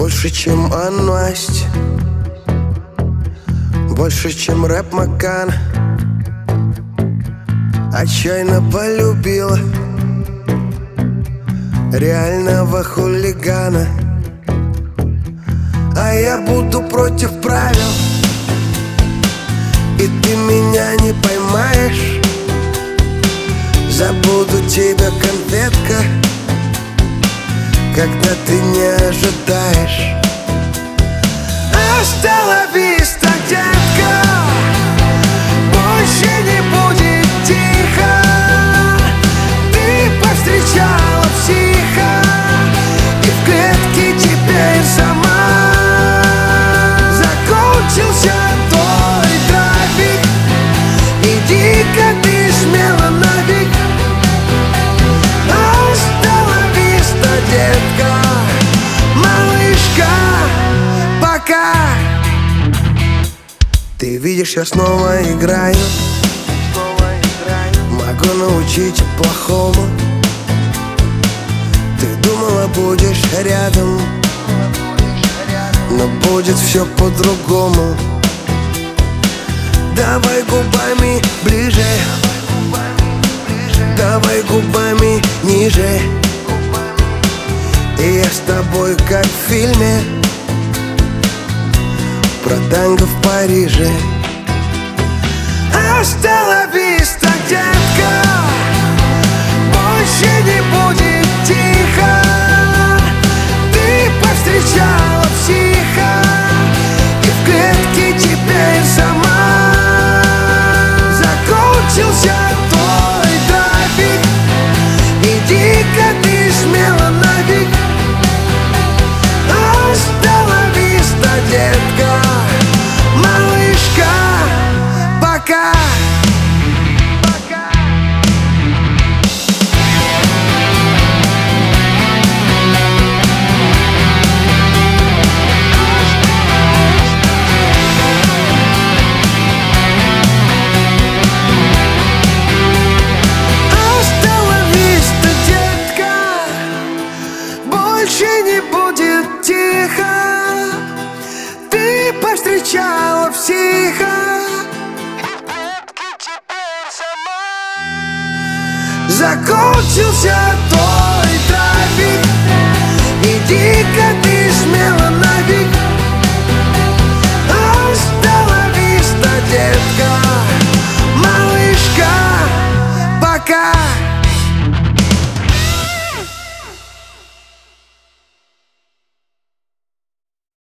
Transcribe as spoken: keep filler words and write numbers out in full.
Больше, чем Аннасть, больше, чем рэп Макан. Отчаянно полюбила реального хулигана. А я буду против правил, и ты меня не поймаешь. Забуду тебя, конфетка, когда ты не ожидаешь. Hasta la vista, детка, больше не будет тихо. Ты повстречала психа, и в клетке теперь сама. Закончился твой трафик, иди-ка ты смело нафиг. Hasta la vista, детка, малышка, пока. Ты видишь, я снова играю, могу научить плохому. Ты думала, будешь рядом, но будет все по-другому. Давай губами ближе, давай губами ниже, и я с тобой, как в фильме про танго в Париже. Hasta la vista, детка, больше не будет тихо. Ты повстречала психа, и в клетке теперь сама. Закончился твой трафик, иди-ка ты смело